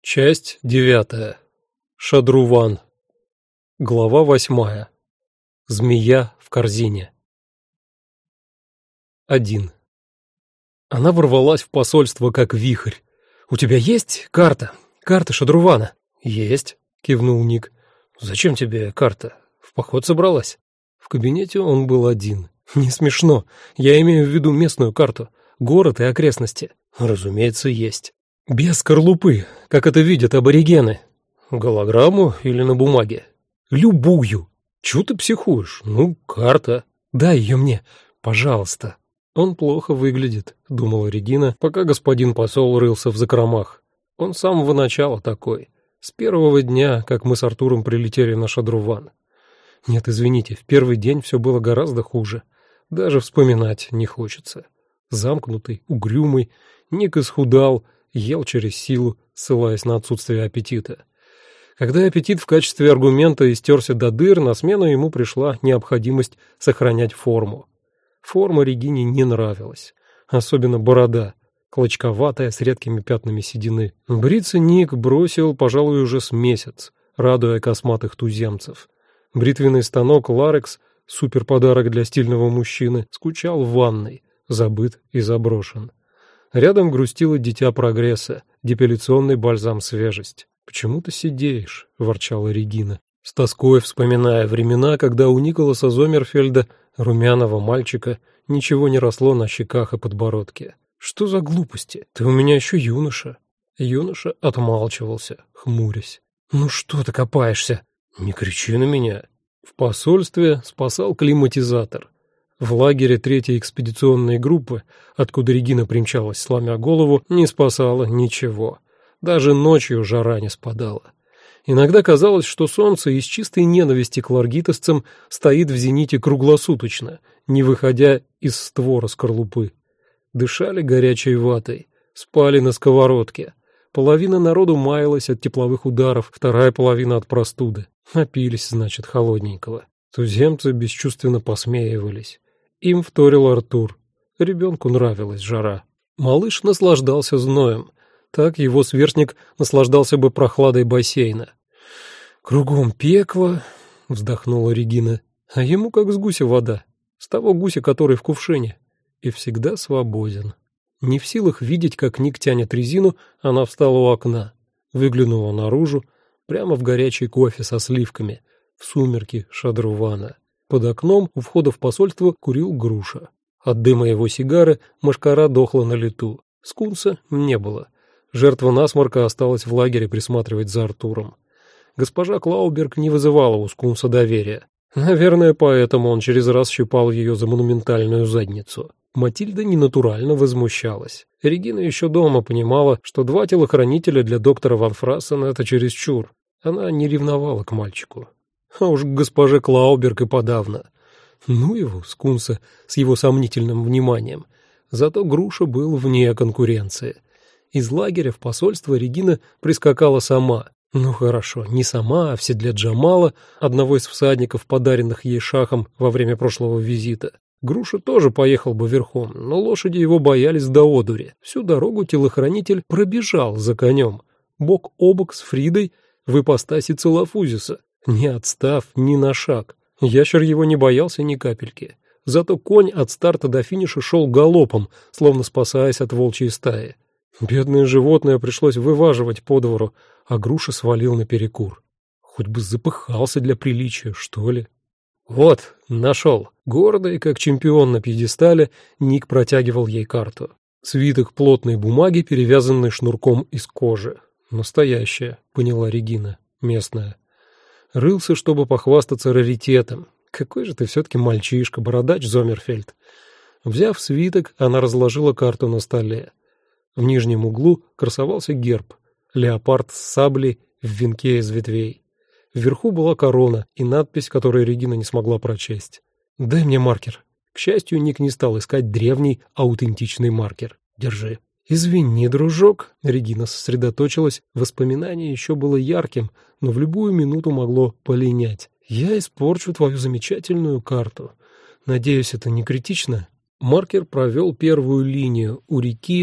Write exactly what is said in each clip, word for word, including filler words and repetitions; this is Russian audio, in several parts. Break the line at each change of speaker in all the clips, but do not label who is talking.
Часть девятая. Шадруван. Глава восьмая. Змея в корзине. Один. Она ворвалась в посольство как вихрь. «У тебя есть карта? Карта Шадрувана?» «Есть», — кивнул Ник. «Зачем тебе карта? В поход собралась?» В кабинете он был один. «Не смешно. Я имею в виду местную карту. Город и окрестности». «Разумеется, есть». «Без скорлупы, как это видят аборигены». «Голограмму или на бумаге?» «Любую». «Чего ты психуешь? Ну, карта». «Дай ее мне, пожалуйста». «Он плохо выглядит», — думала Регина, пока господин посол рылся в закромах. «Он с самого начала такой. С первого дня, как мы с Артуром прилетели на Шадруван. Нет, извините, в первый день все было гораздо хуже. Даже вспоминать не хочется. Замкнутый, угрюмый, Ник исхудал, ел через силу, ссылаясь на отсутствие аппетита. Когда аппетит в качестве аргумента истерся до дыр, на смену ему пришла необходимость сохранять форму. Форма Регине не нравилась, особенно борода, клочковатая, с редкими пятнами седины. Бриться Ник бросил, пожалуй, уже с месяц, радуя косматых туземцев. Бритвенный станок Ларекс, суперподарок для стильного мужчины, скучал в ванной, забыт и заброшен. Рядом грустило дитя прогресса, депиляционный бальзам свежесть. «Почему ты сидеешь?» — ворчала Регина, с тоской вспоминая времена, когда у Николаса Зомерфельда, румяного мальчика, ничего не росло на щеках и подбородке. «Что за глупости? Ты у меня еще юноша». Юноша отмалчивался, хмурясь. «Ну что ты копаешься?» «Не кричи на меня». В посольстве спасал климатизатор. В лагере третьей экспедиционной группы, откуда Регина примчалась, сломя голову, не спасало ничего. Даже ночью жара не спадала. Иногда казалось, что солнце из чистой ненависти к ларгитовцам стоит в зените круглосуточно, не выходя из створа скорлупы. Дышали горячей ватой, спали на сковородке. Половина народу маялась от тепловых ударов, вторая половина от простуды. Напились, значит, холодненького. Туземцы бесчувственно посмеивались. Им вторил Артур. Ребенку нравилась жара. Малыш наслаждался зноем. Так его сверстник наслаждался бы прохладой бассейна. «Кругом пекло», — вздохнула Регина, — «а ему как с гуся вода, с того гуся, который в кувшине, и всегда свободен». Не в силах видеть, как Ник тянет резину, она встала у окна, выглянула наружу, прямо в горячий кофе со сливками, в сумерки Шадрувана. Под окном у входа в посольство курил Груша. От дыма его сигары мошкара дохла на лету. Скунса не было. Жертва насморка осталась в лагере присматривать за Артуром. Госпожа Клауберг не вызывала у Скунса доверия. Наверное, поэтому он через раз щипал ее за монументальную задницу. Матильда ненатурально возмущалась. Регина еще дома понимала, что два телохранителя для доктора Ван Фрассена — это чересчур. Она не ревновала к мальчику. А уж к госпоже Клауберг и подавно. Ну его, Скунса, с его сомнительным вниманием. Зато Груша был вне конкуренции. Из лагеря в посольство Регина прискакала сама. Ну хорошо, не сама, а в седле Джамала, одного из всадников, подаренных ей шахом во время прошлого визита. Груша тоже поехал бы верхом, но лошади его боялись до одури. Всю дорогу телохранитель пробежал за конем, бок о бок с Фридой в ипостаси Целофузиса, не отстав ни на шаг. Ящер его не боялся ни капельки. Зато конь от старта до финиша шел галопом, словно спасаясь от волчьей стаи. Бедное животное пришлось вываживать по двору, а Груша свалил наперекур. Хоть бы запыхался для приличия, что ли. «Вот, нашел». Гордый, как чемпион на пьедестале, Ник протягивал ей карту. Свиток плотной бумаги, перевязанный шнурком из кожи. «Настоящая», — поняла Регина, местная. Рылся, чтобы похвастаться раритетом. «Какой же ты все-таки мальчишка, бородач Зомерфельд». Взяв свиток, она разложила карту на столе. В нижнем углу красовался герб — леопард с саблей в венке из ветвей. Вверху была корона и надпись, которую Регина не смогла прочесть. «Дай мне маркер». К счастью, Ник не стал искать древний, аутентичный маркер. «Держи». «Извини, дружок», — Регина сосредоточилась, воспоминание еще было ярким, но в любую минуту могло полинять. «Я испорчу твою замечательную карту. Надеюсь, это не критично?» Маркер провел первую линию у реки,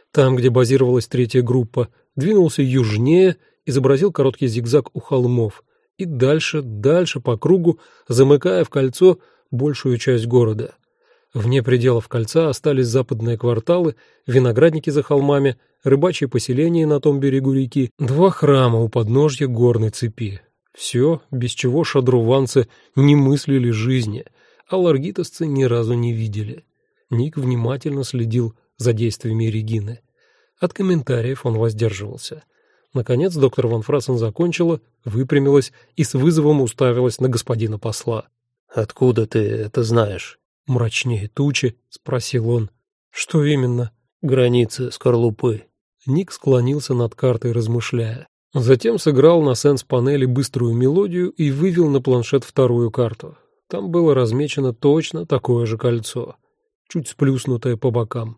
там, где базировалась третья группа, двинулся южнее, изобразил короткий зигзаг у холмов и дальше, дальше по кругу, замыкая в кольцо большую часть города. Вне пределов кольца остались западные кварталы, виноградники за холмами, рыбачьи поселения на том берегу реки, два храма у подножья горной цепи. Все, без чего шадруванцы не мыслили жизни, а ларгитовцы ни разу не видели. Ник внимательно следил за действиями Регины. От комментариев он воздерживался. Наконец доктор Ван Фрассен закончила, выпрямилась и с вызовом уставилась на господина посла. «Откуда ты это знаешь?» «Мрачнее тучи», — спросил он. «Что именно?» «Границы скорлупы». Ник склонился над картой, размышляя. Затем сыграл на сенс-панели быструю мелодию и вывел на планшет вторую карту. Там было размечено точно такое же кольцо, чуть сплюснутое по бокам.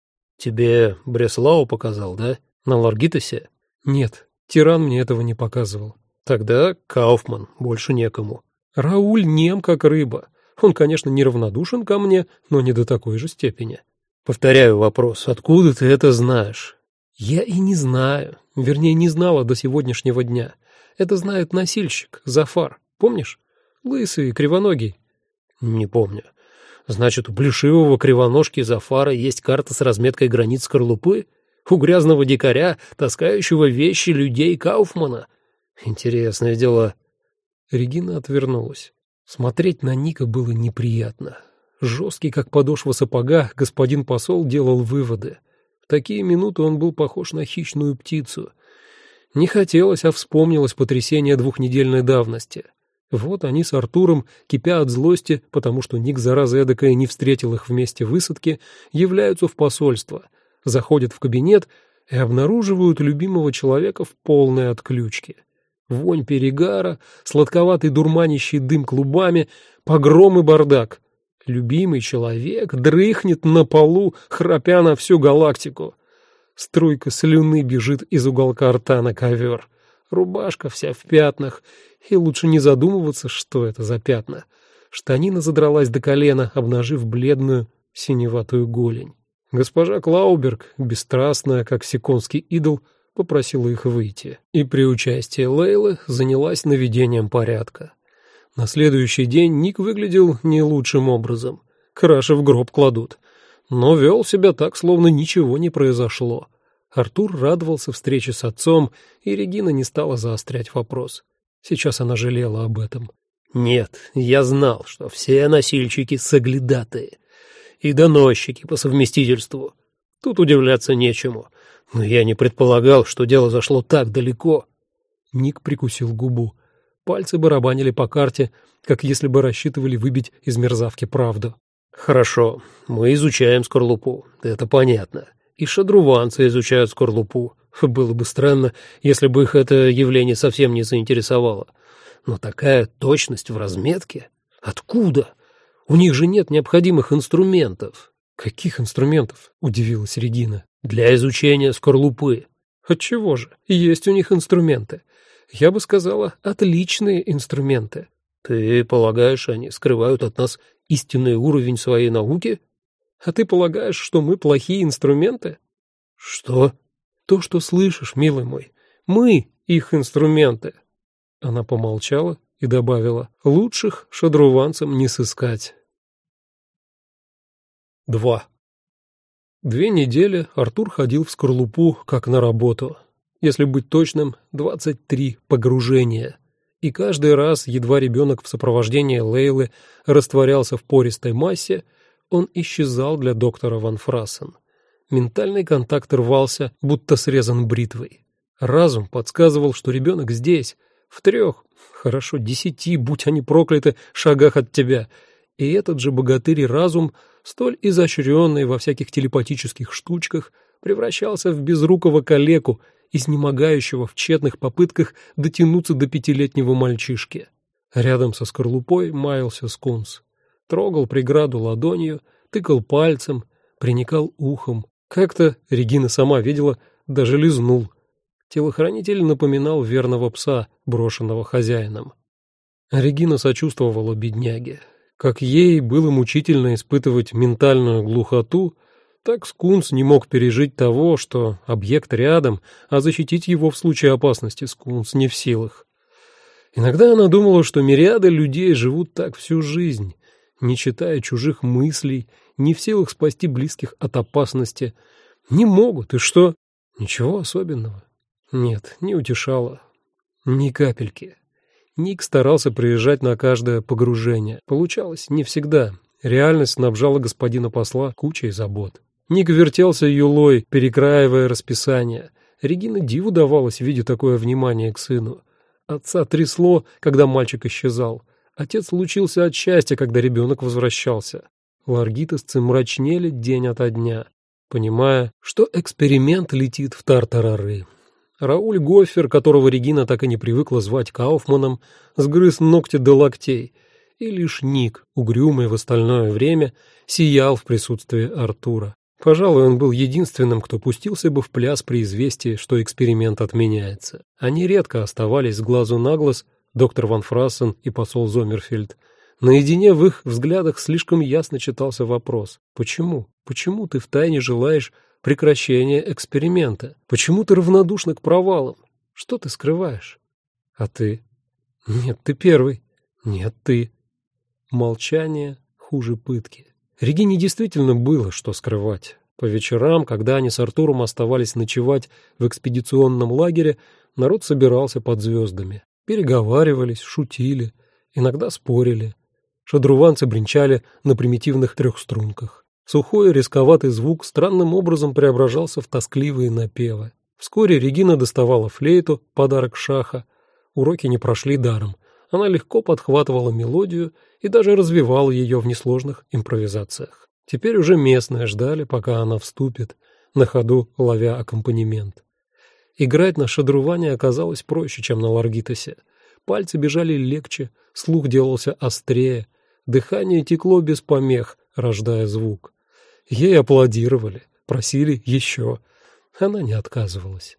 «Тебе Бреслау показал, да? На Ларгитосе?» «Нет, тиран мне этого не показывал». «Тогда Кауфман, больше некому». «Рауль нем как рыба. Он, конечно, неравнодушен ко мне, но не до такой же степени». «Повторяю вопрос, откуда ты это знаешь?» «Я и не знаю. Вернее, не знала до сегодняшнего дня. Это знает носильщик, Зафар. Помнишь? Лысый, кривоногий». «Не помню. Значит, у плешивого кривоножки Зафара есть карта с разметкой границ скорлупы? У грязного дикаря, таскающего вещи людей Кауфмана? Интересные дела». Регина отвернулась. Смотреть на Ника было неприятно. Жесткий, как подошва сапога, господин посол делал выводы. В такие минуты он был похож на хищную птицу. Не хотелось, а вспомнилось потрясение двухнедельной давности. Вот они с Артуром, кипя от злости, потому что Ник, зараза эдакая, не встретил их вместе в высадке, являются в посольство, заходят в кабинет и обнаруживают любимого человека в полной отключке. Вонь перегара, сладковатый дурманящий дым клубами, погром и бардак. Любимый человек дрыхнет на полу, храпя на всю галактику. Струйка слюны бежит из уголка рта на ковер. Рубашка вся в пятнах, и лучше не задумываться, что это за пятна. Штанина задралась до колена, обнажив бледную синеватую голень. Госпожа Клауберг, бесстрастная, как сиконский идол, попросила их выйти, и при участии Лейлы занялась наведением порядка. На следующий день Ник выглядел не лучшим образом. Краши в гроб кладут. Но вел себя так, словно ничего не произошло. Артур радовался встрече с отцом, и Регина не стала заострять вопрос. Сейчас она жалела об этом. «Нет, я знал, что все носильщики соглядатые и доносчики по совместительству. Тут удивляться нечему. Но я не предполагал, что дело зашло так далеко». Ник прикусил губу. Пальцы барабанили по карте, как если бы рассчитывали выбить из мерзавки правду. «Хорошо, мы изучаем скорлупу, это понятно. И шадруванцы изучают скорлупу. Было бы странно, если бы их это явление совсем не заинтересовало. Но такая точность в разметке? Откуда? У них же нет необходимых инструментов». «Каких инструментов?» — удивилась Регина. «Для изучения скорлупы». «Отчего же? Есть у них инструменты. Я бы сказала, отличные инструменты». «Ты полагаешь, они скрывают от нас истинный уровень своей науки?» «А ты полагаешь, что мы плохие инструменты?» «Что?» «То, что слышишь, милый мой. Мы их инструменты». Она помолчала и добавила: «Лучших шадруванцам не сыскать». Два. Две недели Артур ходил в скорлупу как на работу. Если быть точным, двадцать три погружения. И каждый раз, едва ребенок в сопровождении Лейлы растворялся в пористой массе, он исчезал для доктора Ван Фрассен. Ментальный контакт рвался, будто срезан бритвой. Разум подсказывал, что ребенок здесь, в трех, хорошо, десяти, будь они прокляты, шагах от тебя. И этот же богатырь разум, столь изощренный во всяких телепатических штучках, превращался в безрукого калеку, изнемогающего в тщетных попытках дотянуться до пятилетнего мальчишки. Рядом со скорлупой маялся скунс. Трогал преграду ладонью, тыкал пальцем, приникал ухом. Как-то, Регина сама видела, даже лизнул. Телохранитель напоминал верного пса, брошенного хозяином. Регина сочувствовала бедняге. Как ей было мучительно испытывать ментальную глухоту, Так Скунс не мог пережить того, что объект рядом, а защитить его в случае опасности Скунс не в силах. Иногда она думала, что мириады людей живут так всю жизнь, не читая чужих мыслей, не в силах спасти близких от опасности. Не могут, и что? Ничего особенного. Нет, не утешало. Ни капельки. Ник старался приезжать на каждое погружение. Получалось не всегда. Реальность снабжала господина посла кучей забот. Ник вертелся юлой, перекраивая расписание. Регина диву давалась, видя такое внимание к сыну. Отца трясло, когда мальчик исчезал. Отец лучился от счастья, когда ребенок возвращался. Ларгитовцы мрачнели день ото дня, понимая, что эксперимент летит в тартарары. Рауль Гофер, которого Регина так и не привыкла звать Кауфманом, сгрыз ногти до локтей, и лишь Ник, угрюмый в остальное время, сиял в присутствии Артура. Пожалуй, он был единственным, кто пустился бы в пляс при известии, что эксперимент отменяется. Они редко оставались с глазу на глаз, доктор Ван Фрассен и посол Зоммерфельд. Наедине в их взглядах слишком ясно читался вопрос: почему? Почему ты втайне желаешь прекращения эксперимента? Почему ты равнодушна к провалам? Что ты скрываешь? А ты? Нет, ты первый. Нет, ты. Молчание хуже пытки. Регине действительно было что скрывать. По вечерам, когда они с Артуром оставались ночевать в экспедиционном лагере, народ собирался под звездами. Переговаривались, шутили, иногда спорили. Шадруванцы бренчали на примитивных трехструнках. Сухой рисковатый звук странным образом преображался в тоскливые напевы. Вскоре Регина доставала флейту, подарок Шаха. Уроки не прошли даром. Она легко подхватывала мелодию и даже развивала ее в несложных импровизациях. Теперь уже местные ждали, пока она вступит, на ходу ловя аккомпанемент. Играть на шадруване оказалось проще, чем на ларгитосе. Пальцы бежали легче, слух делался острее, дыхание текло без помех, рождая звук. Ей аплодировали, просили еще. Она не отказывалась.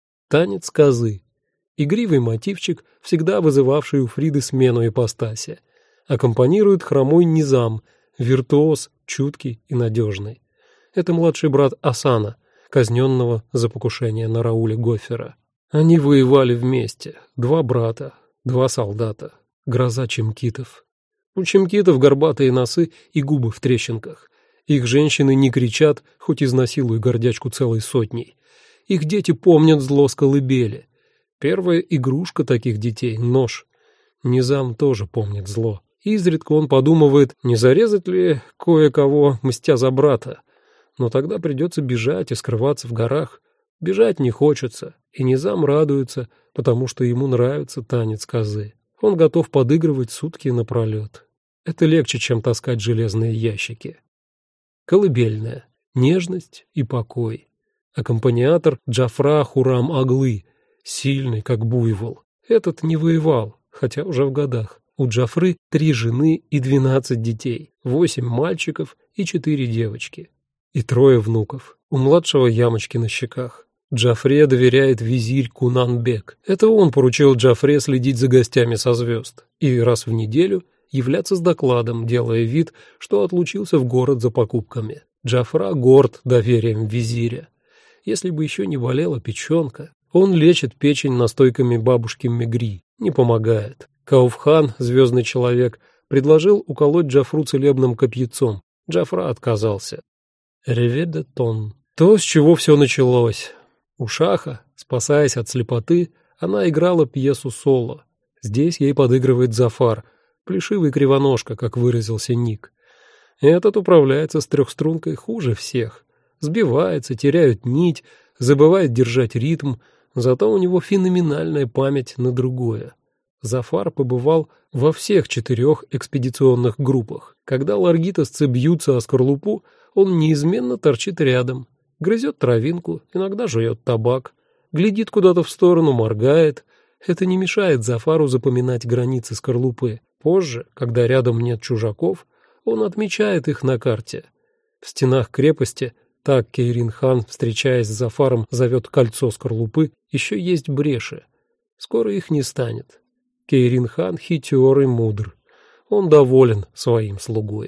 Танец козы. Игривый мотивчик, всегда вызывавший у Фриды смену ипостаси. Аккомпанирует хромой Низам, виртуоз, чуткий и надежный. Это младший брат Асана, казненного за покушение на Рауля Гофера. Они воевали вместе, два брата, два солдата, гроза чемкитов. У чемкитов горбатые носы и губы в трещинках. Их женщины не кричат, хоть изнасилуй гордячку целой сотней. Их дети помнят зло с колыбели. Первая игрушка таких детей — нож. Низам тоже помнит зло. Изредка он подумывает, не зарезать ли кое-кого, мстя за брата. Но тогда придется бежать и скрываться в горах. Бежать не хочется, и Низам радуется, потому что ему нравится танец козы. Он готов подыгрывать сутки напролет. Это легче, чем таскать железные ящики. Колыбельная. Нежность и покой. Аккомпаниатор Джафра Хурам-Аглы, сильный, как буйвол. Этот не воевал, хотя уже в годах. У Джафры три жены и двенадцать детей, восемь мальчиков и четыре девочки. И трое внуков. У младшего ямочки на щеках. Джафре доверяет визирь Кунан-бек. Это он поручил Джафре следить за гостями со звезд. И раз в неделю являться с докладом, делая вид, что отлучился в город за покупками. Джафра горд доверием визиря. Если бы еще не болела печенка. Он лечит печень настойками бабушки Мегри. Не помогает. Кауфхан, звездный человек, предложил уколоть Джафру целебным копьецом. Джафра отказался. Реве-де-тон. То, с чего все началось. У Шаха, спасаясь от слепоты, она играла пьесу соло. Здесь ей подыгрывает Зафар, плешивый кривоножка, как выразился Ник. Этот управляется с трехстрункой хуже всех. Сбивается, теряет нить, забывает держать ритм, зато у него феноменальная память на другое. Зафар побывал во всех четырех экспедиционных группах. Когда ларгитосцы бьются о скорлупу, он неизменно торчит рядом, грызет травинку, иногда жует табак, глядит куда-то в сторону, моргает. Это не мешает Зафару запоминать границы скорлупы. Позже, когда рядом нет чужаков, он отмечает их на карте. В стенах крепости, так Кейрин-хан, встречаясь с Зафаром, зовет кольцо скорлупы, еще есть бреши. Скоро их не станет. Кейрин-хан хитер и мудр. Он доволен своим слугой.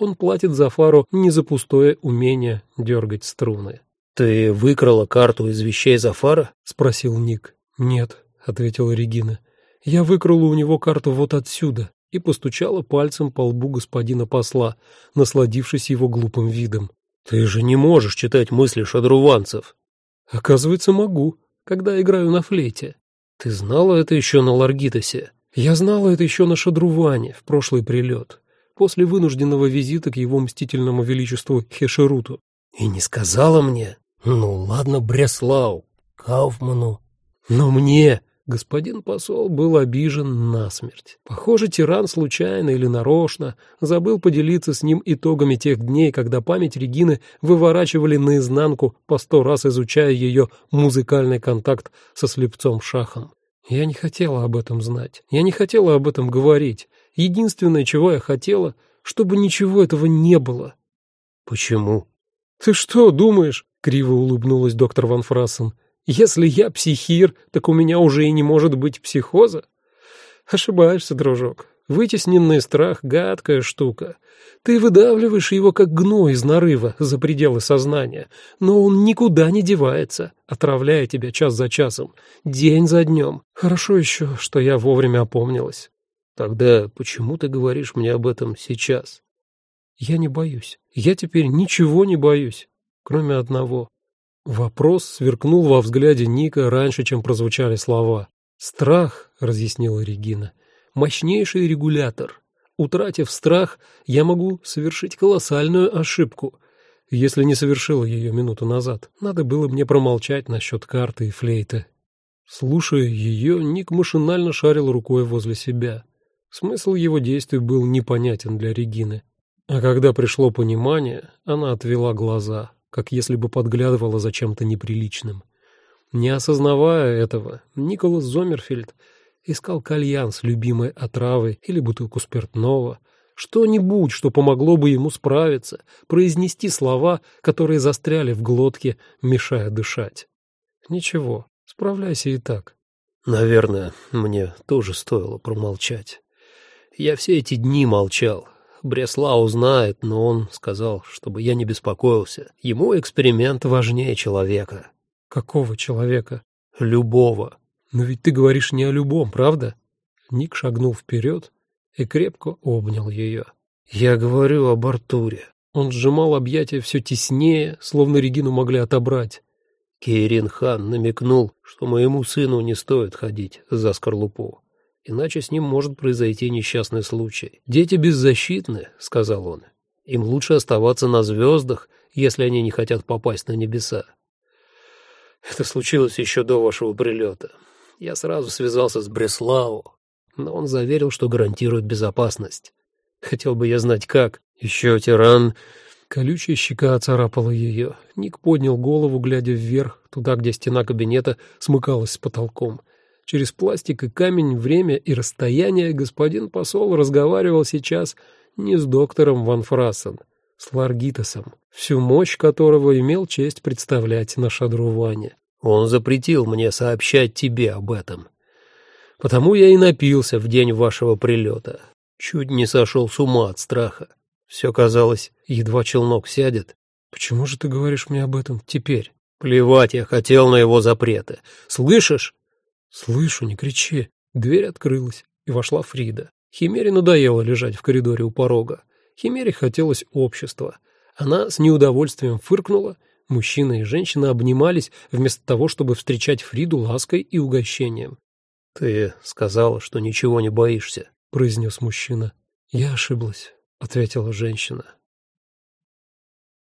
он платит Зафару не за пустое умение дергать струны.
«Ты выкрала карту из вещей Зафара?»
— спросил Ник. «Нет», — ответила Регина. «Я выкрала у него карту вот отсюда» и постучала пальцем по лбу господина посла, насладившись его глупым видом.
«Ты же не можешь читать мысли шадруванцев».
«Оказывается, могу, когда играю на флейте».
«Ты знала это еще на Ларгитосе?»
«Я знала это еще на Шадруване, в прошлый прилет, после вынужденного визита к его мстительному величеству Хешеруту».
«И не сказала мне? Ну, ладно, Бреслау, Кауфману».
«Но мне...» Господин посол был обижен насмерть. Похоже, тиран случайно или нарочно забыл поделиться с ним итогами тех дней, когда память Регины выворачивали наизнанку, по сто раз изучая ее музыкальный контакт со слепцом Шахом. Я не хотела об этом знать, я не хотела об этом говорить. Единственное, чего я хотела, чтобы ничего этого не было.
«Почему?»
«Ты что, думаешь?» — криво улыбнулась доктор Ван Фрассен. «Если я психир, так у меня уже и не может быть психоза?» «Ошибаешься, дружок. Вытесненный страх — гадкая штука. Ты выдавливаешь его, как гной из нарыва, за пределы сознания, но он никуда не девается, отравляя тебя час за часом, день за днем. Хорошо еще, что я вовремя опомнилась».
«Тогда почему ты говоришь мне об этом сейчас?»
«Я не боюсь. Я теперь ничего не боюсь, кроме одного». Вопрос сверкнул во взгляде Ника раньше, чем прозвучали слова. «Страх», — разъяснила Регина, — «мощнейший регулятор. Утратив страх, я могу совершить колоссальную ошибку. Если не совершила ее минуту назад, надо было мне промолчать насчет карты и флейты». Слушая ее, Ник машинально шарил рукой возле себя. Смысл его действий был непонятен для Регины. А когда пришло понимание, она отвела глаза, как если бы подглядывала за чем-то неприличным. Не осознавая этого, Николас Зомерфельд искал кальян с любимой отравой или бутылку спиртного, что-нибудь, что помогло бы ему справиться, произнести слова, которые застряли в глотке, мешая дышать. Ничего, справляйся и так.
«Наверное, мне тоже стоило промолчать. Я все эти дни молчал. Бреслау знает, но он сказал, чтобы я не беспокоился. Ему эксперимент важнее человека».
«Какого человека?»
«Любого».
«Но ведь ты говоришь не о любом, правда?» Ник шагнул вперед и крепко обнял ее.
«Я говорю об Артуре».
Он сжимал объятия все теснее, словно Регину могли отобрать.
Кейрин хан намекнул, что моему сыну не стоит ходить за скорлупу. Иначе с ним может произойти несчастный случай. «Дети беззащитны», — сказал он. «Им лучше оставаться на звездах, если они не хотят попасть на небеса. Это случилось еще до вашего прилета. Я сразу связался с Бреслау, но он заверил, что гарантирует безопасность. Хотел бы я знать, как. Еще тиран...»
Колючая щека оцарапала ее. Ник поднял голову, глядя вверх, туда, где стена кабинета смыкалась с потолком. Через пластик и камень, время и расстояние господин посол разговаривал сейчас не с доктором Ван Фрассен, с Ларгитосом, всю мощь которого имел честь представлять на Шадруване.
«Он запретил мне сообщать тебе об этом. Потому я и напился в день вашего прилета. Чуть не сошел с ума от страха. Все казалось, едва челнок сядет».
«Почему же ты говоришь мне об этом теперь?»
«Плевать я хотел на его запреты. Слышишь?»
«Слышу, не кричи». Дверь открылась, и вошла Фрида. Химере надоело лежать в коридоре у порога. Химере хотелось общества. Она с неудовольствием фыркнула. Мужчина и женщина обнимались, вместо того, чтобы встречать Фриду лаской и угощением.
«Ты сказала, что ничего не боишься», —
произнес мужчина. «Я ошиблась», — ответила женщина.